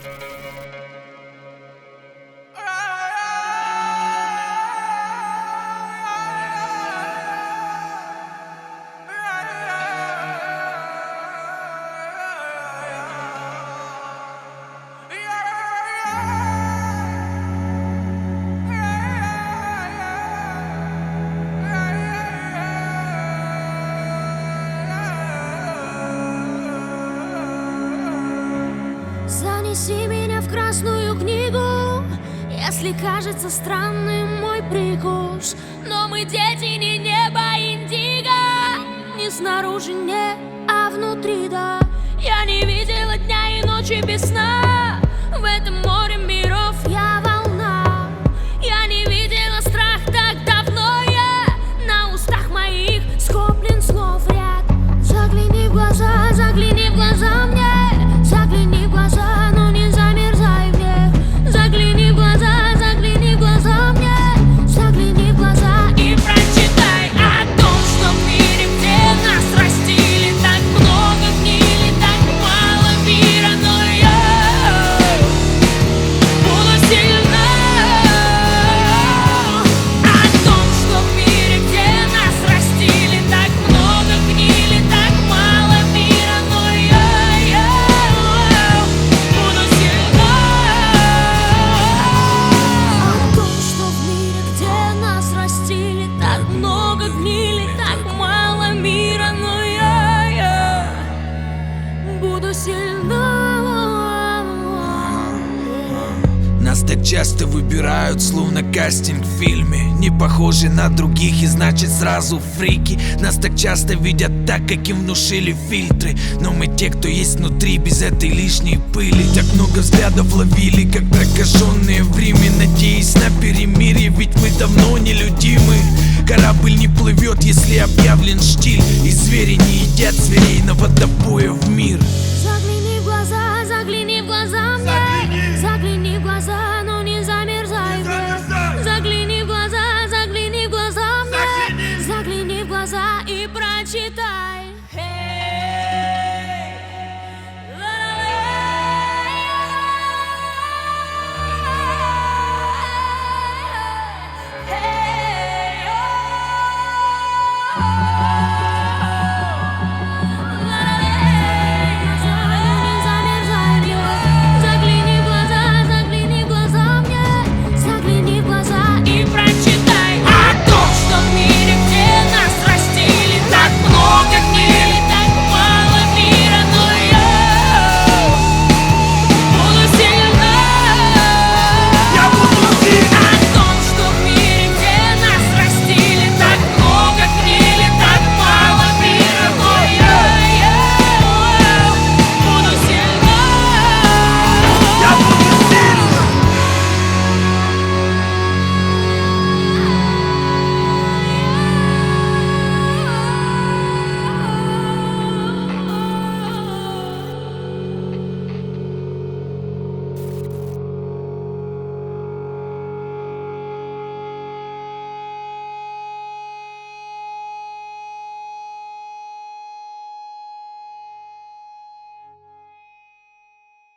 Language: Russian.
Занеси меня в красную книгу, если кажется странным мой прикус. Но мы дети не неба индиго, не снаружи, не, а внутри, да. Я не видела дня и ночи без сна, в этом море миров я волна. Я не видела страх так давно, я на устах моих скоплен слов ряд. Загляни в глаза мне, загляни в глаза, но не замерзай в них. Загляни в глаза мне, загляни в глаза и прочитай о том, что в мире, где нас растили, так много гнили, так мало мира, но я буду сильна. О том, что в мире, где нас растили, так много гнили, так мало мира, но я буду сильна. О том, что в мире, где нас растили, так много гнили, так мало мира, но я буду сильна. Нас так часто выбирают, словно кастинг в фильме. Не похожи на других и значит сразу фрики. Нас так часто видят так, как им внушили фильтры. Но мы те, кто есть внутри, без этой лишней пыли. Так много взглядов ловили, как прокаженные в Риме, надеясь на перемирие, ведь мы давно нелюдимы. Корабль не плывет, если объявлен штиль, и звери не едят зверей на водопоя в мир.